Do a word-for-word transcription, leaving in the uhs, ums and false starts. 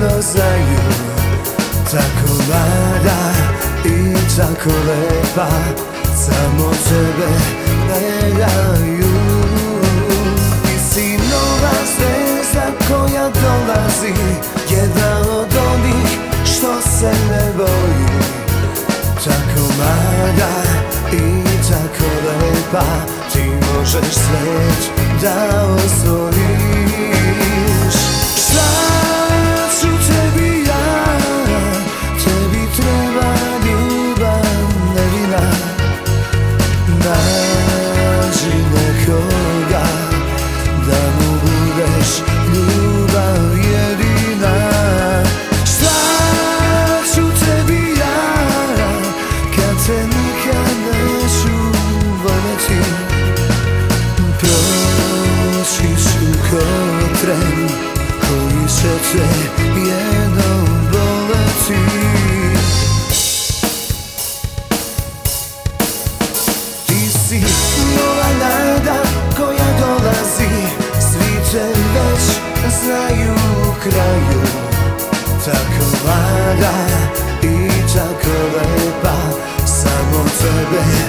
jedno znaju, tako mlada i tako lepa, samo tebe gledaju. Ti si nova zvezda koja dolazi, jedna od onih što se ne boji, tako mlada i tako lepa, ti možeš svet da osvojiš. Šta ću tebi ja, tebi treba ljubav nevina. Nađi nekoga da mu budeš ljubav jedina. Šta ću tebi ja, kad te nikad neću voljeti. Proći ću ko tren koji će te jednom boleti. Ti si nova nada koja dolazi, svi te već znaju u kraju, tako mlada i tako lepa, samo tebe